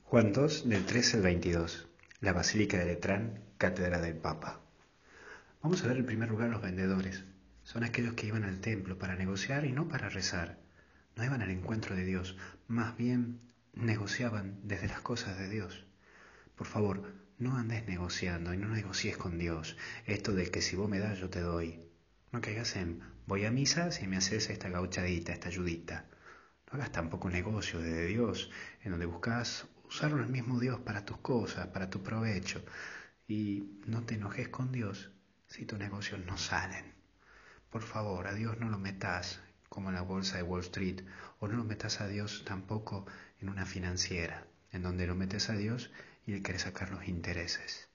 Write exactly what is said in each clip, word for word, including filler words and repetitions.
Juan dos, del trece al veintidós. La Basílica de Letrán, Cátedra del Papa. Vamos a ver en primer lugar los vendedores. Son aquellos que iban al templo para negociar y no para rezar. No iban al encuentro de Dios, más bien negociaban desde las cosas de Dios. Por favor, no andes negociando y no negocies con Dios. Esto de que si vos me das yo te doy. No caigas en voy a misa si me haces esta gauchadita, esta ayudita. No hagas tampoco un negocio de Dios en donde buscas usarlo el mismo Dios para tus cosas, para tu provecho. Y no te enojes con Dios si tus negocios no salen. Por favor, a Dios no lo metas como en la bolsa de Wall Street, o no lo metas a Dios tampoco en una financiera, en donde lo metes a Dios y Él quiere sacar los intereses.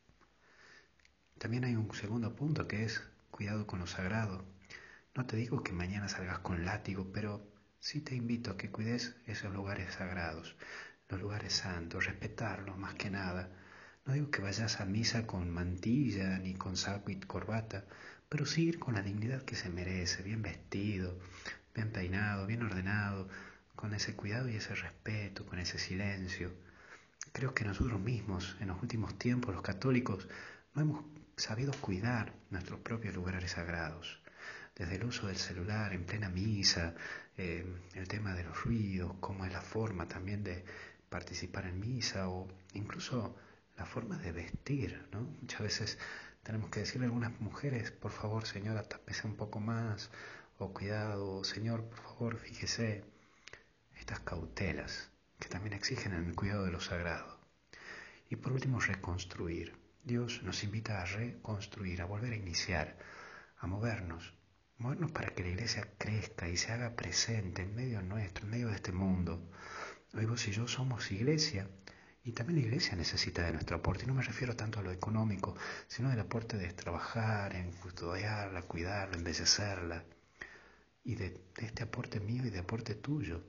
También hay un segundo punto que es cuidado con lo sagrado. No te digo que mañana salgas con látigo, pero sí te invito a que cuides esos lugares sagrados, los lugares santos, respetarlos más que nada. No digo que vayas a misa con mantilla ni con saco y corbata, pero sí ir con la dignidad que se merece, bien vestido, bien peinado, bien ordenado, con ese cuidado y ese respeto, con ese silencio. Creo que nosotros mismos, en los últimos tiempos, los católicos, no hemos sabido cuidar nuestros propios lugares sagrados. Desde el uso del celular en plena misa, eh, el tema de los ruidos, cómo es la forma también de participar en misa o incluso la forma de vestir, ¿no? Muchas veces tenemos que decirle a algunas mujeres, por favor señora, tápese un poco más, o cuidado, señor, por favor, fíjese. Estas cautelas que también exigen el cuidado de lo sagrado. Y por último, reconstruir. Dios nos invita a reconstruir, a volver a iniciar, a movernos, movernos para que la iglesia crezca y se haga presente en medio nuestro, en medio de este mundo. Hoy vos y yo somos iglesia y también la iglesia necesita de nuestro aporte. Y no me refiero tanto a lo económico, sino del aporte de trabajar, en custodiarla, cuidarla, embellecerla. Y de, de este aporte mío y de aporte tuyo.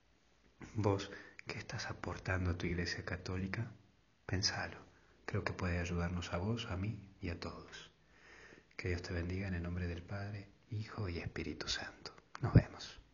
Vos, ¿qué estás aportando a tu iglesia católica? Pensalo. Creo que puede ayudarnos a vos, a mí y a todos. Que Dios te bendiga en el nombre del Padre, Hijo y Espíritu Santo. Nos vemos.